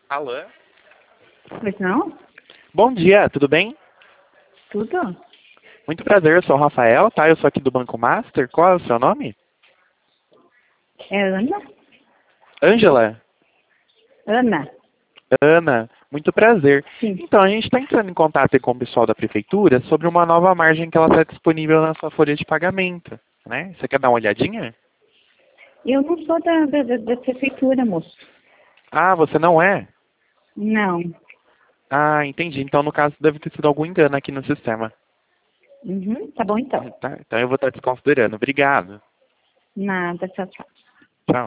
Alô? Pois não? Bom dia, tudo bem? Tudo? Muito prazer, eu sou o Rafael, tá? Eu sou aqui do Banco Master. Qual é o seu nome? É Ana? Ângela? Ana? Ana, muito prazer. Sim. Então, a gente está entrando em contato aí com o pessoal da Prefeitura sobre uma nova margem que ela está disponível na sua folha de pagamento, né? Você quer dar uma olhadinha? Eu não sou da prefeitura, moço. Ah, você não é? Não. Ah, entendi. Então, no caso, deve ter sido algum engano aqui no sistema. Uhum, tá bom então. Tá? Então, eu vou estar desconsiderando. Obrigado. Nada, tchau, tchau.